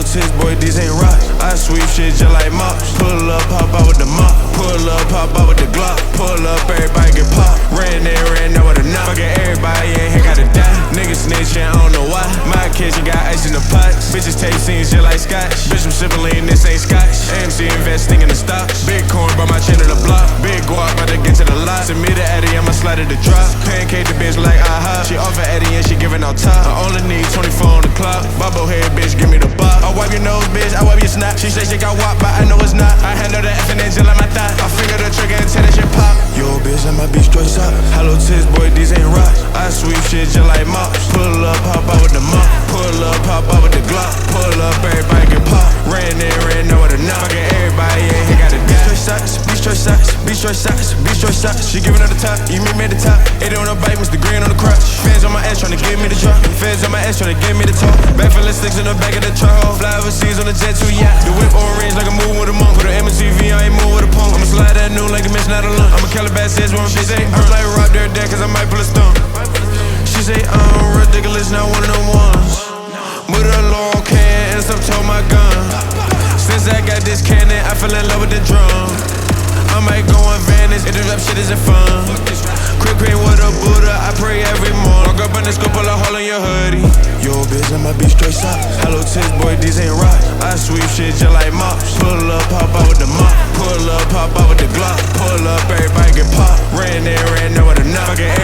Tiz, boy, these ain't rocks. I sweep shit just like mops. Pull up, pop out with the mop. Pull up, pop out with the Glock. Pull up, everybody get popped. Ran out with a knock. Fucking everybody in here gotta die. Niggas snitching, I don't know why. My kitchen got ice in the pots. Bitches taste scenes just like scotch. Bitch, I'm sipping lean, this ain't scotch. AMC investing in the stocks. Big corn by my chin to the block. Big guap, about to get to the lot. Send me the Eddie, I'ma slide at the drop. Pancake the bitch like aha. She off of Eddie and she giving out top. I only need 24 on the clock. Bobo head, bitch, give me the bop. I wipe your nose, bitch, I wipe your snot. She say she got wop, but I know it's not. I handle the F and N just like my thigh. I finger the trigger and tell that shit pop. Yo, bitch, I might be straight up. Hello, Tiz, boy, these ain't rocks. I sweep shit just like mops. Pull up, pop out with the mop. Pull up, pop out with the Glock. Pull up, everybody get popped. Ran out with a knock. Fucking everybody in here gotta die. Straight shots, be straight shots, be straight shots, be straight shots. She giving her the top, you meet me at the top. 80 on the bike, Mr. Green on the crotch. Fans on my ass tryna give me the drop. Fans on my ass tryna give me the talk. Back full of sticks in the back of the truck. Fly overseas on the jet too, yeah. The whip orange like I'm moving with a monk. Put an MTV, I ain't moving with a punk. I'ma slide that noon like a mission out of lunch. I'ma Calabash says one she say, I'm like rock there, cause I might pull a stump. She say, I'm ridiculous, not one of them ones. With a long can and some told my gun. Since I got this cannon, I fell in love with the drum. I might go on Venice, if the rap shit isn't fun. Quick cream with a Buddha, I pray every morning. Walk up in the scope, pull a hole in your hoodie. Yo, bitch, I might be straight shot. Hello, Tiz, boy, these ain't rocks. I sweep shit just like mops. Pull up, pop out with the mop. Pull up, pop out with the Glock. Pull up, everybody get popped. Ran out with a knock. Fucking